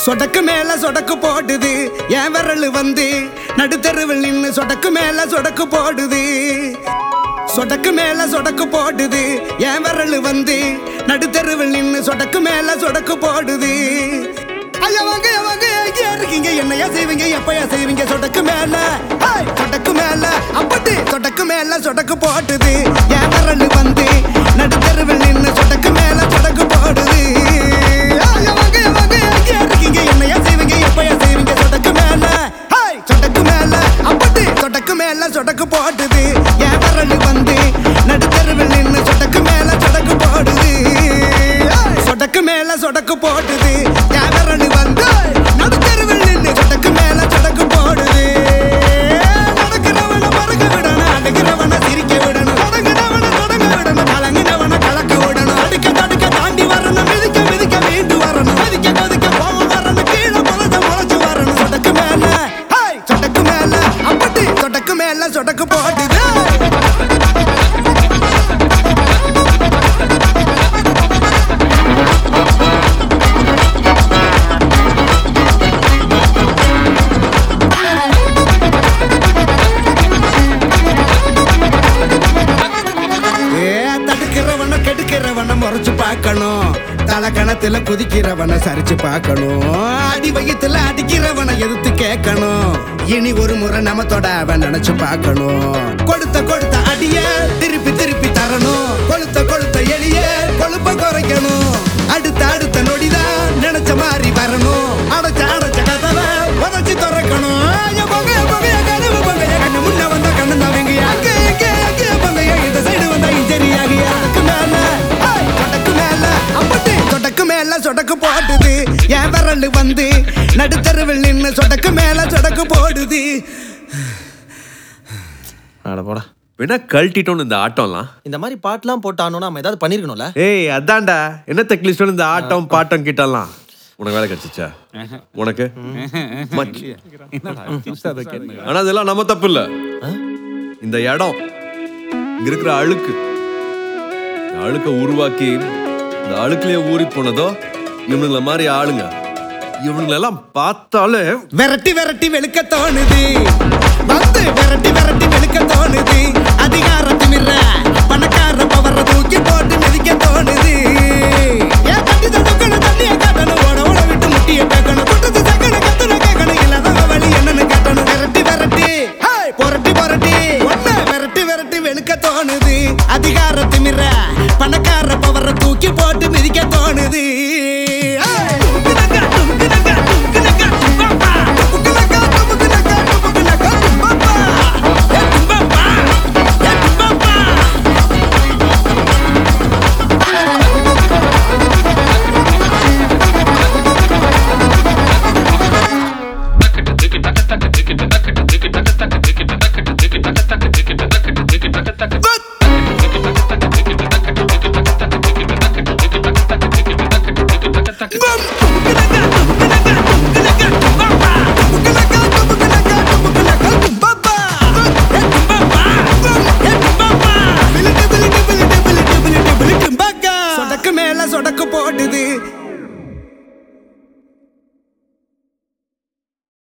சொடக்கு மேல சொடக்கு போடுது என் விரல் வந்து நடுத்தருவில் நின்னு சொடக்கு மேல சொடக்கு போடுது. சொடக்கு மேல சொடக்கு போடுது என் விரல் வந்து நடுத்தருவில் நின்னு சொடக்கு மேல சொடக்கு போடுது. ஐயா வாங்க எங்கே இருக்கீங்க, என்னையா செய்வீங்க, எப்பயா செய்வீங்க? சொடக்கு மேல சொடக்கு மேல அப்படி சொடக்கு மேல சொடக்கு போடுது என் விரல் வந்து நடுத்தருவில் நின்னு சொடக்கு மேல சொடக்கு போடுது. ஐயா வாங்க எங்கே இருக்கீங்க, என்னையா செய்வீங்க, எப்பயா செய்வீங்க? சொடக்கு மேல சொடக்கு மேல அப்படி சொடக்கு மேல சொடக்கு போடுது என் விரல் வந்து நடுத்தருவில் நின்னு சொடக்கு மேல சொடக்கு போடுது. சொடக்கு மேல சொடக்கு போடுது என் விரல் வந்து நடுத்தருவில் நின்னு சொடக்கு மேல சொடக்கு போடுது. நடக்கிறவன மறக்க விடணும், அடிக்கிறவன சிரிக்க விடணும், தொடங்கினவன தொடங்க விடணும், கலங்கினவன கலக்க விடணும், அடுக்க தடுக்க தாண்டி வரணும், மிதிக்க மிதிக்க மீண்டு வரணும், மதிக்க கொதிக்க போக வரணும், கீழே முளைச்சு வரணும். சொடக்கு மேல சொடக்கு மேல அப்படி சொடக்கு மேல சொடக்கு போடுது. தடுக்கிறவன கெடுக்கிறவன முறைச்சு பார்க்கணும், தலை கணத்துல குதிக்கிறவன சரிச்சு பார்க்கணும், அடி வயிற்றுல அடிக்கிறவன எதிர்த்து கேட்கணும், இனி ஒரு முறை நம்ம தொட அவன் நினைச்சு பார்க்கணும். கொடுத்த அடிய திருப்பி திருப்பி தரணும், கொளுத்த எளிய கொழுப்ப குறைக்கணும், அடுத்த நொடிதான் நினைச்ச மாதிரி வரணும், அடைச்ச கதவை உதச்சி திறக்கணும். முன்ன வந்த கண்ணு தவங்க இந்த சைடு வந்தா இன்ஜரியாகி சொடக்கு மேல அப்படி சொடக்கு மேல சொடக்கு போடுது என் விரல் வந்து நடுத்தருவில் நின்னு சொடக்கு மேல சொடக்கு போடுது. போடா வேணா கழட்டிட்டோம் இந்த ஆட்டம்லாம். இந்த மாதிரி பாட்டுலாம் போட்டானோ நம்ம ஏதாவது பண்ணிருக்கணும்ல. ஏய் அதான்டா என்ன தெக்லிஸ்டோம் இந்த ஆட்டம் பாட்டம் கிட்டலாம். உனக்கு வேலை கிடைச்சிச்சா? உனக்கு ஆனா அதெல்லாம் நம்ம தப்பு இல்ல. இந்த இடம் இங்க இருக்கிற அழுக்க உருவாக்கி இந்த அழுக்குலயே ஊறி போனதோ இவனுங்கள மாதிரி ஆளுங்க. இவனுங்களெல்லாம் பார்த்தாலே விரட்டி வெளுக்க தோணுது, வந்து விரட்டி வெளுக்க தோணுது, அதிகாரத்திமிர